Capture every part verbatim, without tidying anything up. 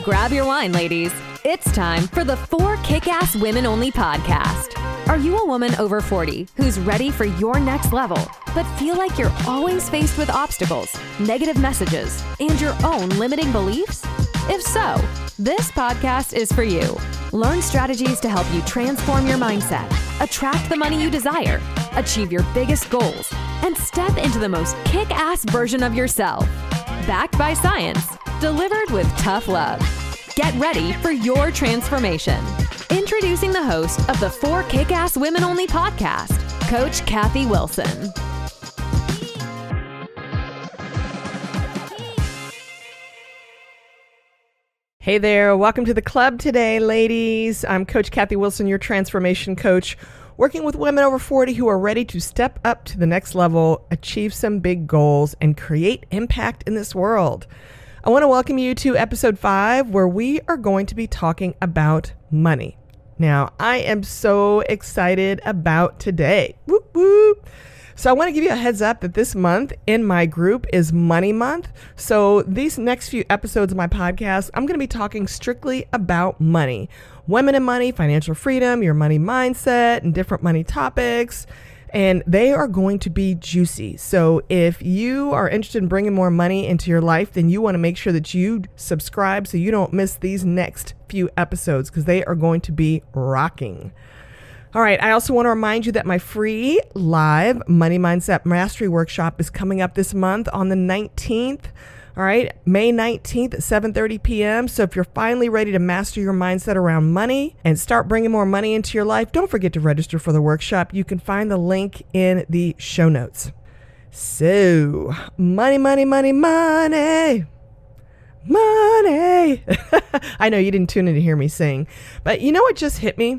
Grab your wine, ladies. It's time for the Four Kick-Ass Women Only podcast. Are you a woman over forty who's ready for your next level, but feel like you're always faced with obstacles, negative messages, and your own limiting beliefs? If so, this podcast is for you. Learn strategies to help you transform your mindset, attract the money you desire, achieve your biggest goals, and step into the most kick-ass version of yourself. Backed by science, delivered with tough love. Get ready for your transformation. Introducing the host of the Four Kick-Ass Women Only podcast, Coach Kathy Wilson. Hey there, welcome to the club today, ladies. I'm Coach Kathy Wilson, your transformation coach, working with women over forty who are ready to step up to the next level, achieve some big goals, and create impact in this world. I want to welcome you to episode five, where we are going to be talking about money. Now, I am so excited about today. Whoop, whoop. So I want to give you a heads up that this month in my group is Money Month. So these next few episodes of my podcast, I'm going to be talking strictly about money. Women and money, financial freedom, your money mindset, and different money topics. And they are going to be juicy. So if you are interested in bringing more money into your life, then you want to make sure that you subscribe so you don't miss these next few episodes, because they are going to be rocking. All right. I also want to remind you that my free live Money Mindset Mastery Workshop is coming up this month on the nineteenth. All right. May nineteenth at seven thirty p.m. So if you're finally ready to master your mindset around money and start bringing more money into your life, don't forget to register for the workshop. You can find the link in the show notes. So money, money, money, money. Money. I know you didn't tune in to hear me sing, but you know what just hit me?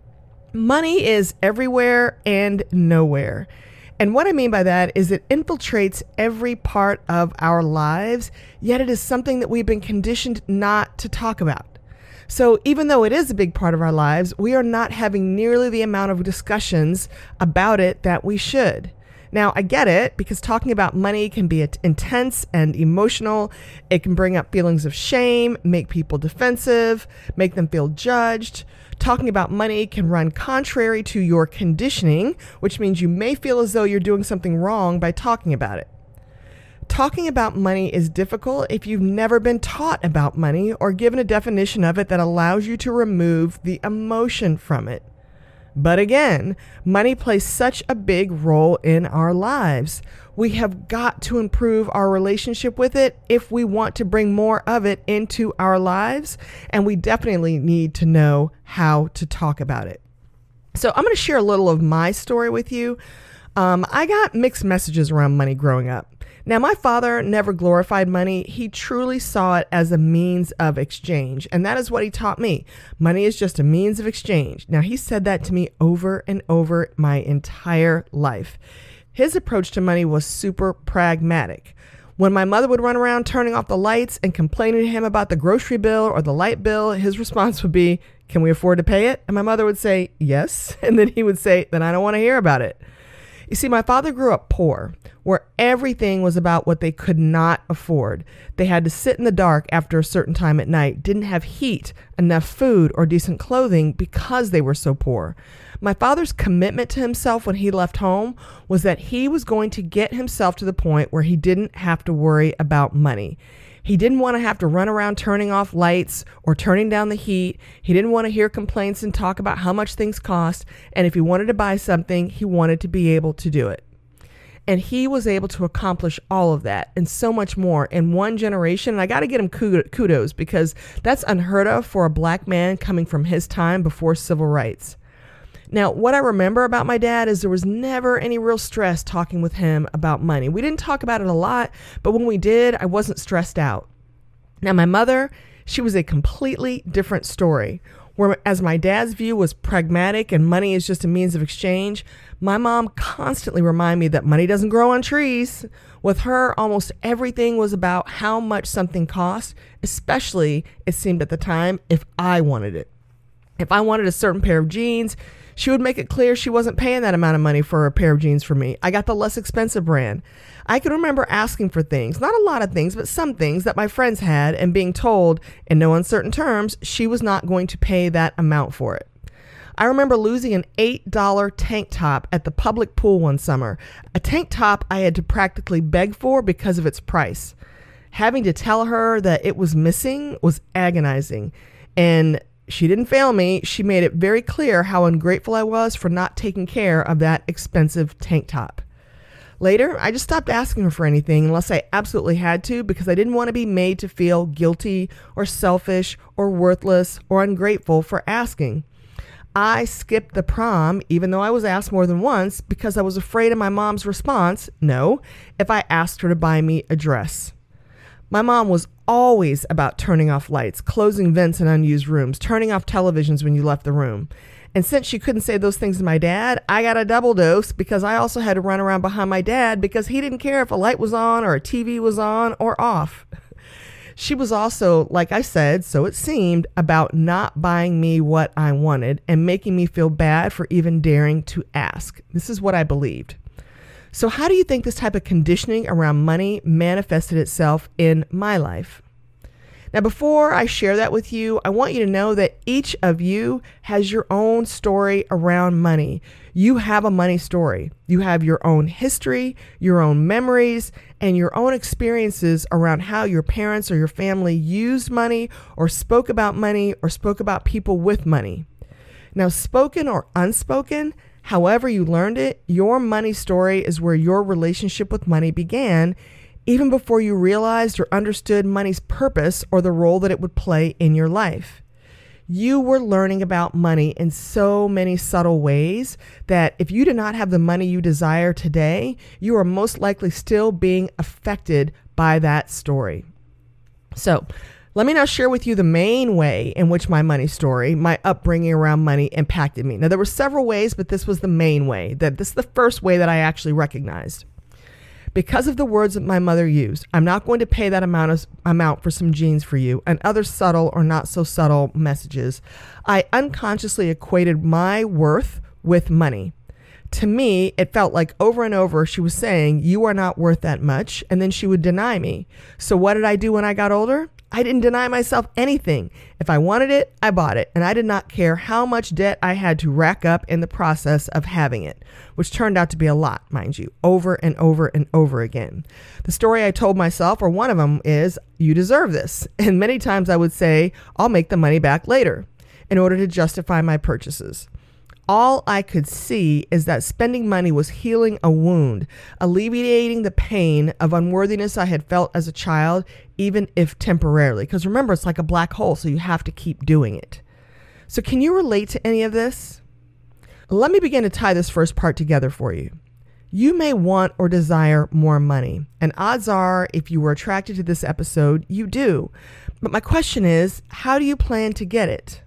Money is everywhere and nowhere. And what I mean by that is it infiltrates every part of our lives, yet it is something that we've been conditioned not to talk about. So even though it is a big part of our lives, we are not having nearly the amount of discussions about it that we should. Now, I get it, because talking about money can be intense and emotional. It can bring up feelings of shame, make people defensive, make them feel judged. Talking about money can run contrary to your conditioning, which means you may feel as though you're doing something wrong by talking about it. Talking about money is difficult if you've never been taught about money or given a definition of it that allows you to remove the emotion from it. But again, money plays such a big role in our lives. We have got to improve our relationship with it if we want to bring more of it into our lives. And we definitely need to know how to talk about it. So I'm going to share a little of my story with you. Um, I got mixed messages around money growing up. Now, my father never glorified money. He truly saw it as a means of exchange. And that is what he taught me. Money is just a means of exchange. Now, he said that to me over and over my entire life. His approach to money was super pragmatic. When my mother would run around turning off the lights and complaining to him about the grocery bill or the light bill, his response would be, "Can we afford to pay it?" And my mother would say, "Yes." And then he would say, "Then I don't want to hear about it." You see, my father grew up poor, where everything was about what they could not afford. They had to sit in the dark after a certain time at night, didn't have heat, enough food, or decent clothing because they were so poor. My father's commitment to himself when he left home was that he was going to get himself to the point where he didn't have to worry about money. He didn't want to have to run around turning off lights or turning down the heat. He didn't want to hear complaints and talk about how much things cost. And if he wanted to buy something, he wanted to be able to do it. And he was able to accomplish all of that and so much more in one generation. And I got to get him kudos, because that's unheard of for a black man coming from his time before civil rights. Now, what I remember about my dad is there was never any real stress talking with him about money. We didn't talk about it a lot, but when we did, I wasn't stressed out. Now, my mother, she was a completely different story. Whereas my dad's view was pragmatic and money is just a means of exchange, my mom constantly reminded me that money doesn't grow on trees. With her, almost everything was about how much something cost, especially, it seemed at the time, if I wanted it. If I wanted a certain pair of jeans, She would make it clear she wasn't paying that amount of money for a pair of jeans for me. I got the less expensive brand. I can remember asking for things, not a lot of things, but some things that my friends had, and being told in no uncertain terms she was not going to pay that amount for it. I remember losing an eight dollar tank top at the public pool one summer, a tank top I had to practically beg for because of its price. Having to tell her that it was missing was agonizing, and she didn't fail me. She made it very clear how ungrateful I was for not taking care of that expensive tank top. Later, I just stopped asking her for anything unless I absolutely had to, because I didn't want to be made to feel guilty or selfish or worthless or ungrateful for asking. I skipped the prom, even though I was asked more than once, because I was afraid of my mom's response, no, if I asked her to buy me a dress. My mom was always about turning off lights, closing vents in unused rooms, turning off televisions when you left the room. And since she couldn't say those things to my dad, I got a double dose because I also had to run around behind my dad because he didn't care if a light was on or a T V was on or off. She was also, like I said, so it seemed, about not buying me what I wanted and making me feel bad for even daring to ask. This is what I believed. So how do you think this type of conditioning around money manifested itself in my life? Now, before I share that with you, I want you to know that each of you has your own story around money. You have a money story. You have your own history, your own memories, and your own experiences around how your parents or your family used money or spoke about money or spoke about people with money. Now, spoken or unspoken, however you learned it, your money story is where your relationship with money began, even before you realized or understood money's purpose or the role that it would play in your life. You were learning about money in so many subtle ways that if you do not have the money you desire today, you are most likely still being affected by that story. So, let me now share with you the main way in which my money story, my upbringing around money, impacted me. Now, there were several ways, but this was the main way. That this is the first way that I actually recognized. Because of the words that my mother used, I'm not going to pay that amount of amount for some jeans for you, and other subtle or not so subtle messages, I unconsciously equated my worth with money. To me, it felt like over and over she was saying, you are not worth that much, and then she would deny me. So what did I do when I got older? I didn't deny myself anything. If I wanted it, I bought it, and I did not care how much debt I had to rack up in the process of having it, which turned out to be a lot, mind you, over and over and over again. The story I told myself, or one of them, is, you deserve this. And many times I would say, I'll make the money back later in order to justify my purchases. All I could see is that spending money was healing a wound, alleviating the pain of unworthiness I had felt as a child, even if temporarily. Because remember, it's like a black hole, so you have to keep doing it. So can you relate to any of this? Let me begin to tie this first part together for you. You may want or desire more money, and odds are, if you were attracted to this episode, you do. But my question is, how do you plan to get it?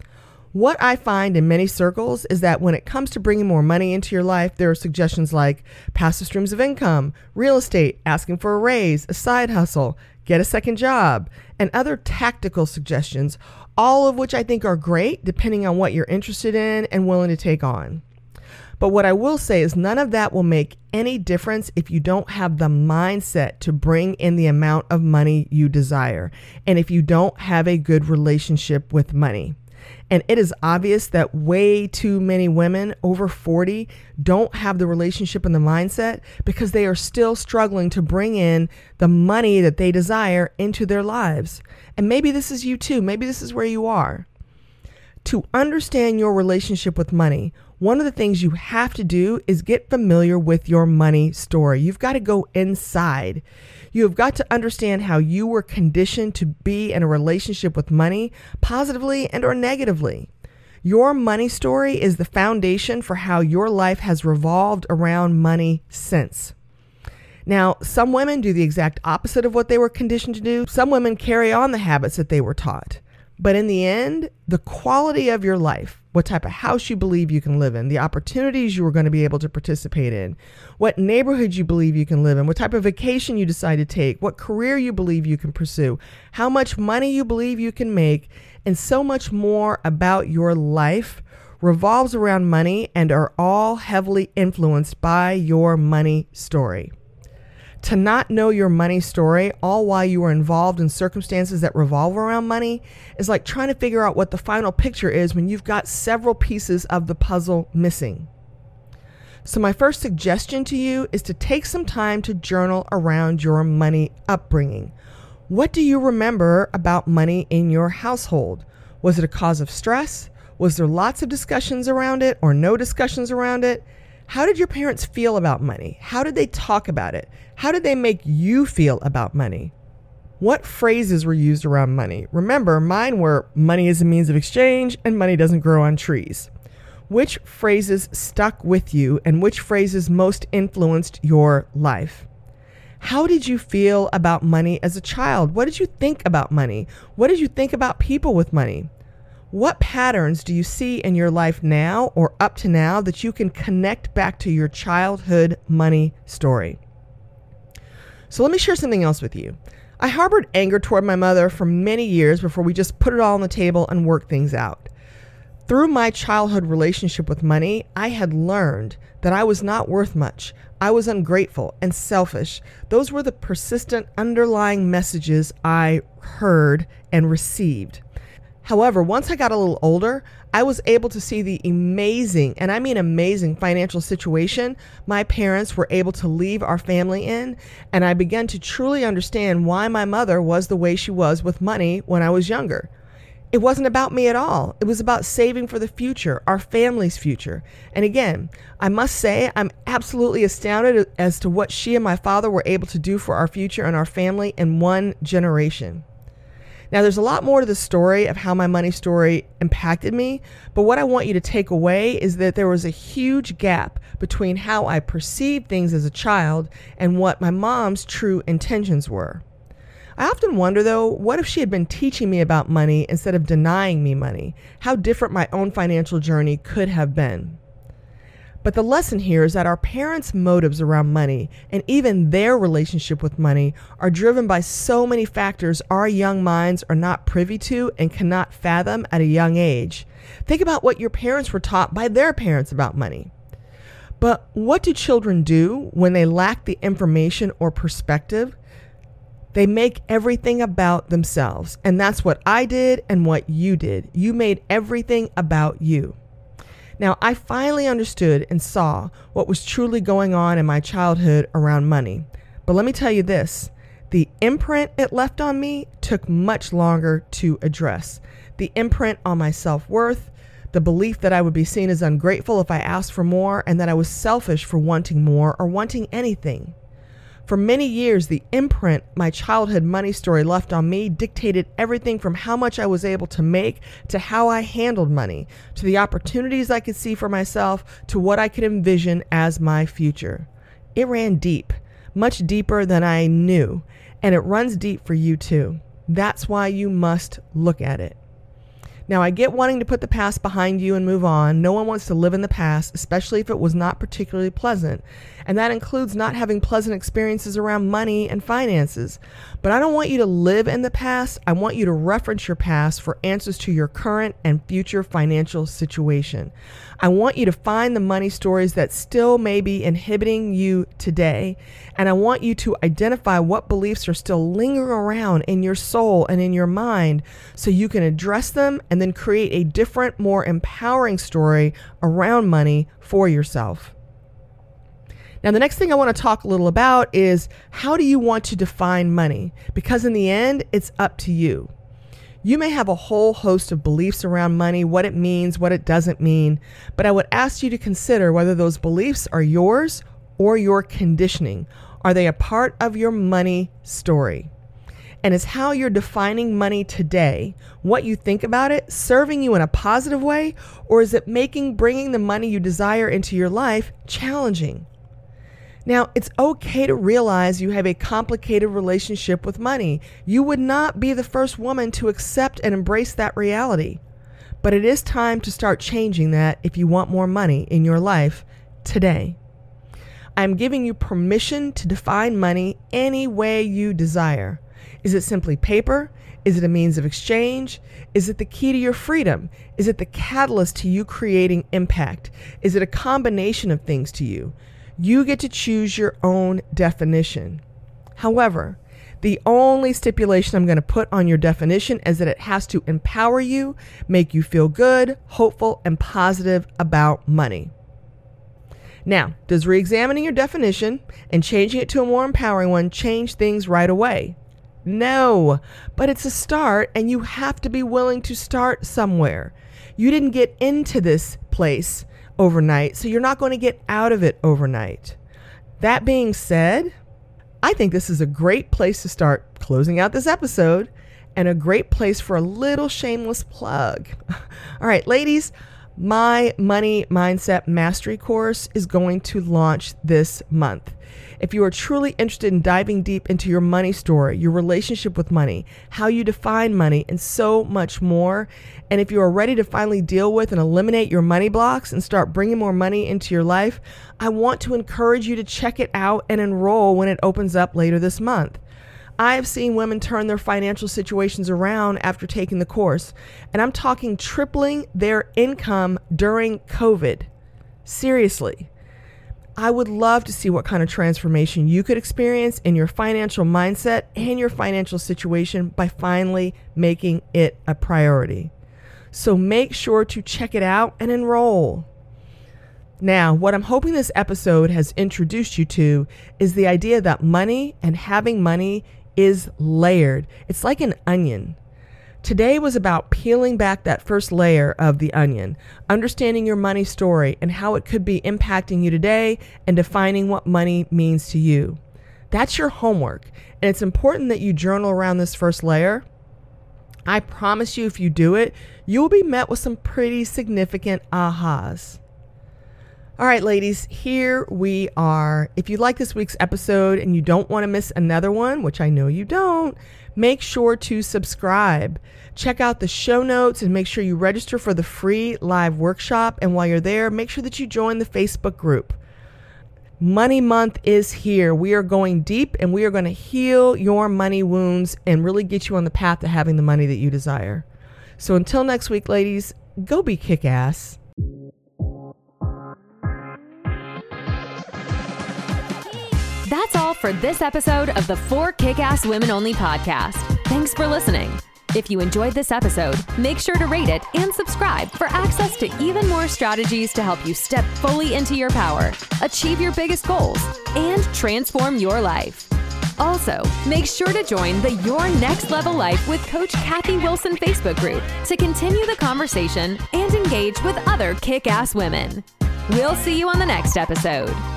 What I find in many circles is that when it comes to bringing more money into your life, there are suggestions like passive streams of income, real estate, asking for a raise, a side hustle, get a second job, and other tactical suggestions, all of which I think are great depending on what you're interested in and willing to take on. But what I will say is none of that will make any difference if you don't have the mindset to bring in the amount of money you desire, and if you don't have a good relationship with money. And it is obvious that way too many women over forty don't have the relationship and the mindset because they are still struggling to bring in the money that they desire into their lives. And maybe this is you too. Maybe this is where you are. To understand your relationship with money, one of the things you have to do is get familiar with your money story. You've got to go inside. You have got to understand how you were conditioned to be in a relationship with money, positively and or negatively. Your money story is the foundation for how your life has revolved around money since. Now, some women do the exact opposite of what they were conditioned to do. Some women carry on the habits that they were taught. But in the end, the quality of your life, what type of house you believe you can live in, the opportunities you are going to be able to participate in, what neighborhood you believe you can live in, what type of vacation you decide to take, what career you believe you can pursue, how much money you believe you can make, and so much more about your life revolves around money and are all heavily influenced by your money story. To not know your money story, all while you are involved in circumstances that revolve around money, is like trying to figure out what the final picture is when you've got several pieces of the puzzle missing. So my first suggestion to you is to take some time to journal around your money upbringing. What do you remember about money in your household? Was it a cause of stress? Was there lots of discussions around it or no discussions around it? How did your parents feel about money? How did they talk about it? How did they make you feel about money? What phrases were used around money? Remember, mine were money is a means of exchange and money doesn't grow on trees. Which phrases stuck with you and which phrases most influenced your life? How did you feel about money as a child? What did you think about money? What did you think about people with money? What patterns do you see in your life now or up to now that you can connect back to your childhood money story? So let me share something else with you. I harbored anger toward my mother for many years before we just put it all on the table and worked things out. Through my childhood relationship with money, I had learned that I was not worth much. I was ungrateful and selfish. Those were the persistent underlying messages I heard and received. However, once I got a little older, I was able to see the amazing, and I mean amazing, financial situation my parents were able to leave our family in, and I began to truly understand why my mother was the way she was with money when I was younger. It wasn't about me at all. It was about saving for the future, our family's future. And again, I must say I'm absolutely astounded as to what she and my father were able to do for our future and our family in one generation. Now, there's a lot more to the story of how my money story impacted me, but what I want you to take away is that there was a huge gap between how I perceived things as a child and what my mom's true intentions were. I often wonder, though, what if she had been teaching me about money instead of denying me money? How different my own financial journey could have been. But the lesson here is that our parents' motives around money and even their relationship with money are driven by so many factors our young minds are not privy to and cannot fathom at a young age. Think about what your parents were taught by their parents about money. But what do children do when they lack the information or perspective? They make everything about themselves. And that's what I did and what you did. You made everything about you. Now, I finally understood and saw what was truly going on in my childhood around money. But let me tell you this, the imprint it left on me took much longer to address. The imprint on my self-worth, the belief that I would be seen as ungrateful if I asked for more, and that I was selfish for wanting more or wanting anything. For many years, the imprint my childhood money story left on me dictated everything from how much I was able to make to how I handled money, to the opportunities I could see for myself, to what I could envision as my future. It ran deep, much deeper than I knew, and it runs deep for you too. That's why you must look at it. Now, I get wanting to put the past behind you and move on. No one wants to live in the past, especially if it was not particularly pleasant. And that includes not having pleasant experiences around money and finances. But I don't want you to live in the past. I want you to reference your past for answers to your current and future financial situation. I want you to find the money stories that still may be inhibiting you today. And I want you to identify what beliefs are still lingering around in your soul and in your mind so you can address them and then create a different, more empowering story around money for yourself. Now, the next thing I want to talk a little about is how do you want to define money? Because in the end, it's up to you. You may have a whole host of beliefs around money, what it means, what it doesn't mean, but I would ask you to consider whether those beliefs are yours or your conditioning. Are they a part of your money story? And is how you're defining money today, what you think about it, serving you in a positive way, or is it making bringing the money you desire into your life challenging? Now, it's okay to realize you have a complicated relationship with money. You would not be the first woman to accept and embrace that reality. But it is time to start changing that if you want more money in your life today. I'm giving you permission to define money any way you desire. Is it simply paper? Is it a means of exchange? Is it the key to your freedom? Is it the catalyst to you creating impact? Is it a combination of things to you? You get to choose your own definition. However, the only stipulation I'm going to put on your definition is that it has to empower you, make you feel good, hopeful, and positive about money. Now, does re-examining your definition and changing it to a more empowering one change things right away? No, but it's a start, and you have to be willing to start somewhere. You didn't get into this place overnight, so you're not going to get out of it overnight. That being said, I think this is a great place to start closing out this episode and a great place for a little shameless plug. All right, ladies, my Money Mindset Mastery course is going to launch this month. If you are truly interested in diving deep into your money story, your relationship with money, how you define money, and so much more, and if you are ready to finally deal with and eliminate your money blocks and start bringing more money into your life, I want to encourage you to check it out and enroll when it opens up later this month. I have seen women turn their financial situations around after taking the course, and I'm talking tripling their income during COVID. Seriously. I would love to see what kind of transformation you could experience in your financial mindset and your financial situation by finally making it a priority. So make sure to check it out and enroll. Now, what I'm hoping this episode has introduced you to is the idea that money and having money is layered. It's like an onion. Today was about peeling back that first layer of the onion, understanding your money story and how it could be impacting you today, and defining what money means to you. That's your homework, and it's important that you journal around this first layer. I promise you, if you do it, you will be met with some pretty significant ahas. All right, ladies, here we are. If you like this week's episode and you don't want to miss another one, which I know you don't, make sure to subscribe. Check out the show notes and make sure you register for the free live workshop. And while you're there, make sure that you join the Facebook group. Money Month is here. We are going deep, and we are going to heal your money wounds and really get you on the path to having the money that you desire. So until next week, ladies, go be kick-ass. That's all for this episode of the For Kick-Ass Women Only podcast. Thanks for listening. If you enjoyed this episode, make sure to rate it and subscribe for access to even more strategies to help you step fully into your power, achieve your biggest goals, and transform your life. Also, make sure to join the Your Next Level Life with Coach Kathy Wilson Facebook group to continue the conversation and engage with other kick-ass women. We'll see you on the next episode.